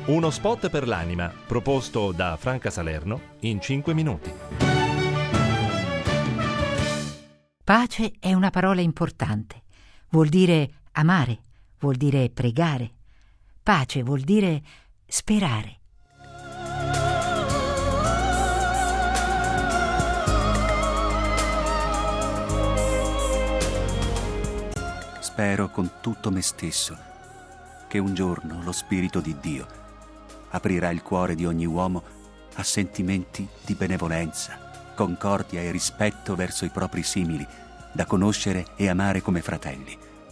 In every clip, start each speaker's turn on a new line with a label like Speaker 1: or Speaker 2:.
Speaker 1: Uno spot per l'anima, proposto da Franca Salerno in 5 minuti.
Speaker 2: Pace è una parola importante. Vuol dire amare, vuol dire pregare. Pace vuol dire sperare.
Speaker 3: Spero con tutto me stesso che un giorno lo Spirito di Dio aprirà il cuore di ogni uomo a sentimenti di benevolenza, concordia e rispetto verso i propri simili, da conoscere e amare come fratelli.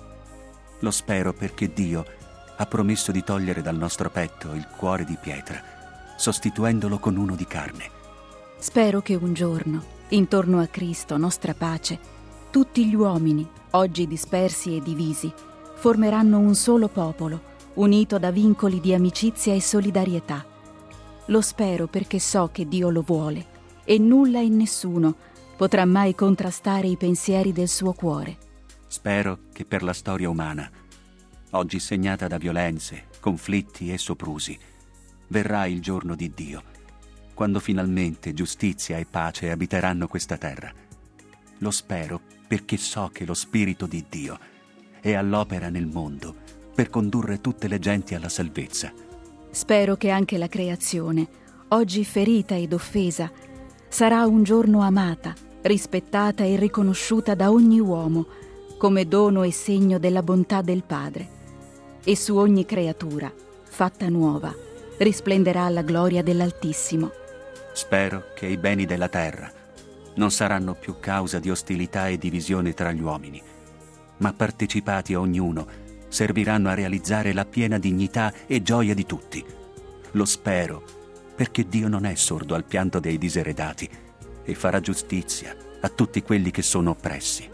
Speaker 3: Lo spero perché Dio ha promesso di togliere dal nostro petto il cuore di pietra, sostituendolo con uno di carne.
Speaker 4: Spero che un giorno, intorno a Cristo, nostra pace, tutti gli uomini, oggi dispersi e divisi, formeranno un solo popolo, unito da vincoli di amicizia e solidarietà. Lo spero perché so che Dio lo vuole e nulla e nessuno potrà mai contrastare i pensieri del suo cuore.
Speaker 3: Spero che per la storia umana, oggi segnata da violenze, conflitti e soprusi, verrà il giorno di Dio, quando finalmente giustizia e pace abiteranno questa terra. Lo spero perché so che lo Spirito di Dio è all'opera nel mondo per condurre tutte le genti alla salvezza.
Speaker 4: Spero che anche la creazione, oggi ferita ed offesa, sarà un giorno amata, rispettata e riconosciuta da ogni uomo come dono e segno della bontà del Padre. E su ogni creatura, fatta nuova, risplenderà la gloria dell'Altissimo.
Speaker 3: Spero che i beni della terra non saranno più causa di ostilità e divisione tra gli uomini, ma partecipati a ognuno, serviranno a realizzare la piena dignità e gioia di tutti. Lo spero perché Dio non è sordo al pianto dei diseredati e farà giustizia a tutti quelli che sono oppressi.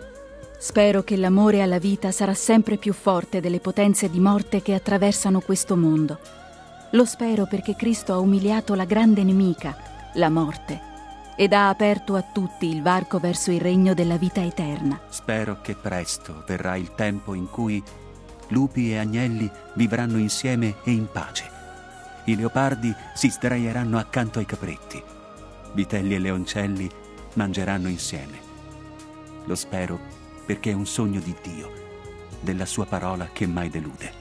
Speaker 4: Spero che l'amore alla vita sarà sempre più forte delle potenze di morte che attraversano questo mondo. Lo spero perché Cristo ha umiliato la grande nemica, la morte, ed ha aperto a tutti il varco verso il regno della vita eterna.
Speaker 3: Spero che presto verrà il tempo in cui lupi e agnelli vivranno insieme e in pace. I leopardi si sdraieranno accanto ai capretti. Vitelli e leoncelli mangeranno insieme. Lo spero perché è un sogno di Dio, della sua parola che mai delude.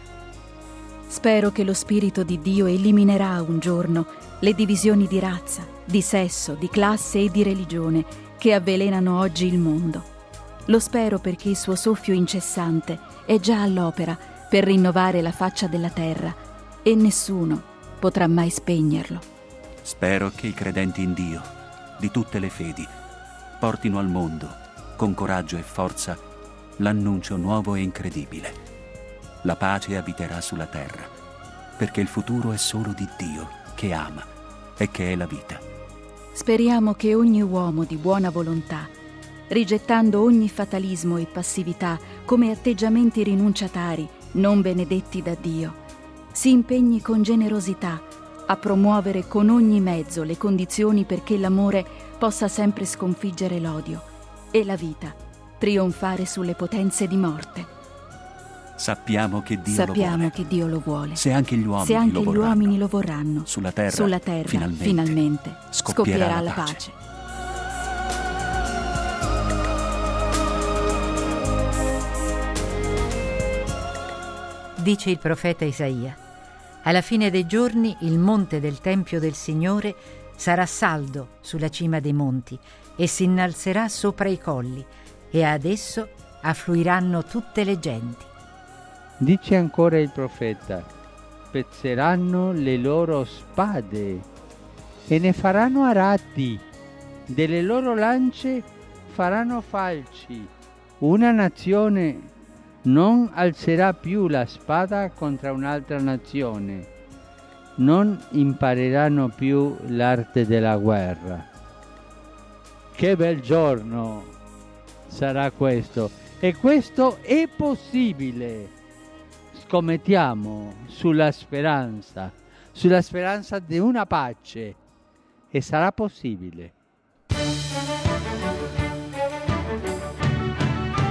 Speaker 4: Spero che lo Spirito di Dio eliminerà un giorno le divisioni di razza, di sesso, di classe e di religione che avvelenano oggi il mondo. Lo spero perché il suo soffio incessante è già all'opera per rinnovare la faccia della terra e nessuno potrà mai spegnerlo.
Speaker 3: Spero che i credenti in Dio, di tutte le fedi, portino al mondo, con coraggio e forza, l'annuncio nuovo e incredibile. La pace abiterà sulla terra, perché il futuro è solo di Dio, che ama e che è la vita.
Speaker 4: Speriamo che ogni uomo di buona volontà, rigettando ogni fatalismo e passività come atteggiamenti rinunciatari, non benedetti da Dio, si impegni con generosità a promuovere con ogni mezzo le condizioni perché l'amore possa sempre sconfiggere l'odio e la vita trionfare sulle potenze di morte.
Speaker 3: Sappiamo che Dio lo vuole. Se anche gli uomini lo vorranno, sulla terra finalmente scoppierà la pace.
Speaker 2: Dice il profeta Isaia: alla fine dei giorni il monte del Tempio del Signore sarà saldo sulla cima dei monti e si innalzerà sopra i colli, e ad esso affluiranno tutte le genti.
Speaker 5: Dice ancora il profeta: spezzeranno le loro spade e ne faranno arati, delle loro lance faranno falci. Una nazione non alzerà più la spada contro un'altra nazione, non impareranno più l'arte della guerra. Che bel giorno sarà questo, e questo è possibile. Scommettiamo sulla speranza di una pace, e sarà possibile.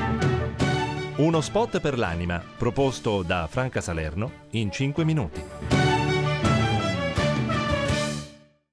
Speaker 1: Uno spot per l'anima, proposto da Franca Salerno in 5 minuti.